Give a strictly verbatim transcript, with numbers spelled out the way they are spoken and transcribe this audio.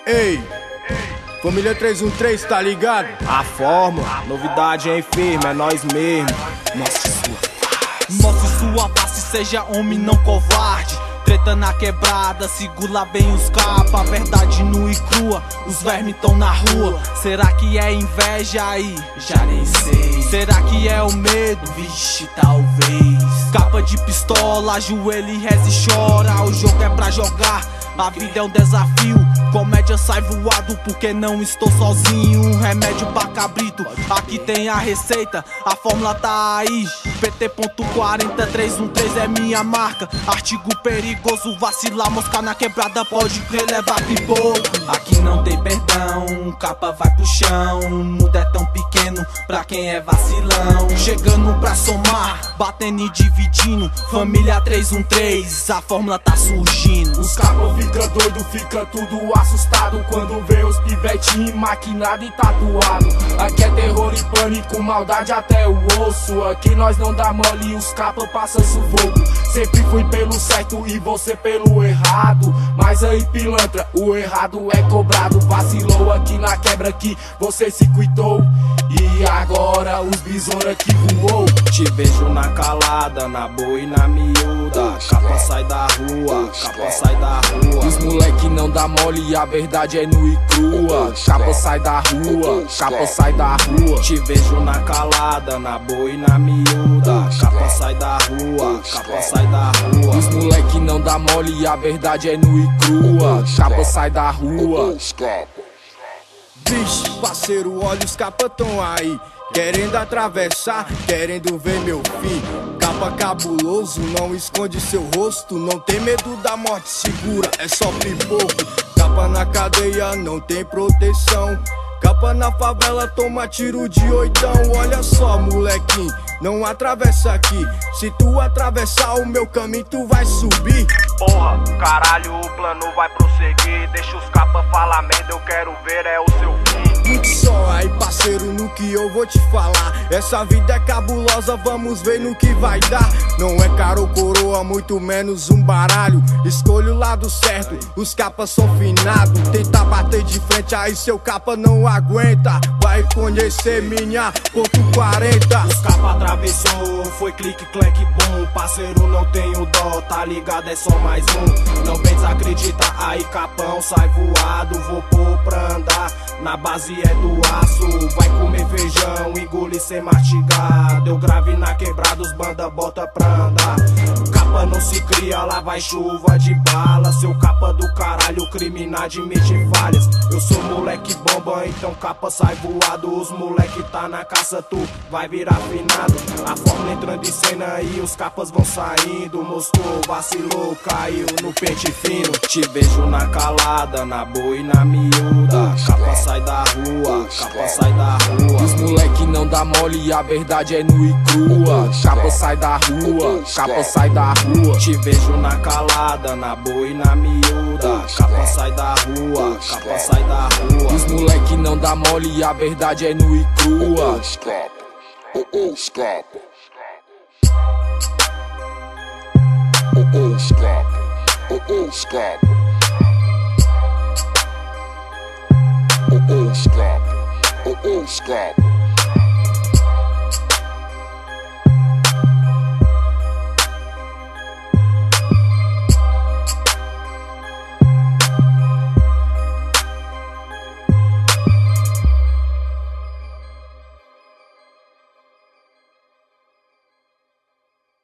Ei, família três um três, tá ligado? A fórmula, novidade é firme, é nós mesmo. Mostre sua face, mostre sua face, seja homem, não covarde. Treta na quebrada, segura bem os capa, verdade nua e crua, os vermes tão na rua. Será que é inveja aí? Já nem sei. Será que é o medo? Vixe, talvez. Capa de pistola, ajoelha e reza e chora. O jogo é pra jogar, a vida é um desafio. Comédia sai voado porque não estou sozinho. Um remédio pra cabrito, aqui tem a receita. A fórmula tá aí, P T ponto quarenta três um três é minha marca. Artigo perigoso, vacilar, mosca na quebrada, pode crer, levar pipoco. Aqui não tem perdão, capa vai pro chão. O mundo é tão pequeno pra quem é vacilão. Chegando pra somar, batendo e dividindo. Família três um três, a fórmula tá surgindo. Os capas fica doido, fica tudo assustado quando vê os pivetinhos maquinado e tatuado. Aqui é terror e pânico, maldade até o osso. Aqui nós não dá mole e os capas passam sufoco. Sempre fui pelo certo e você pelo errado. Mas aí pilantra, o errado é cobrado. Vacilou aqui na quebra que você se cuitou. E agora os besoura que voou. Te vejo na calada, na boa e na miúda. Capa sai da rua, capa sai da rua. Os moleque não dá mole e a verdade é nua e crua. Capa sai da rua, capa sai da rua. Te vejo na calada, na boa e na miúda. Capa sai da rua, capa sai da rua. Os moleque não dá mole e a verdade é nua e crua. Capa sai da rua. Vixe, parceiro, olha os capa tão aí, querendo atravessar, querendo ver meu fim. Capa cabuloso, não esconde seu rosto. Não tem medo da morte, segura, é só pipoco. Capa na cadeia, não tem proteção. Capa na favela, toma tiro de oitão. Olha só, molequinho, não atravessa aqui. Se tu atravessar o meu caminho, tu vai subir. Porra, caralho, o plano vai prosseguir. Deixa os capa falar merda, eu quero ver é o seu fim. Muito só aí, parceiro, no que eu vou te falar. Essa vida é cabulosa, vamos ver no que vai dar. Não é caro ou coroa, muito menos um baralho. Escolha o lado certo, os capas são finados. Tenta bater de frente, aí seu capa não aguenta. Vai conhecer minha ponto quarenta. Os capa atravessou, foi clique, clack, bom. Parceiro, não tenho dó, tá ligado, é só mais um. Não vem desacreditar, aí capão sai voado. Vou pôr pra andar, na base é do aço. Vai comer feijão, engolir sem mastigar. Deu grave na quebrada, os banda bota pra andar. Capa não se cria, lá vai chuva de bala. Seu capa do caralho, criminar admite falhas. Eu sou moleque bomba, então capa sai voado. Os moleque tá na caça, tu vai virar finado. A fórmula entrando em cena e os capas vão saindo. Moscou, vacilou, caiu no pente fino. Te vejo na calada, na boa e na miúda. Capa sai da rua, capa sai da rua. Os moleque não dá mole e a verdade é nua e crua. Capa sai da rua, capa sai da rua. Te vejo na calada, na boa e na miúda. Capa sai da rua, capa sai da rua. Os moleque não dá mole e a verdade é nua e crua. Oh oh, scrap. Oh oh, scrap. Oh oh, scrap. Oh oh, scrap. Oh oh, scrap.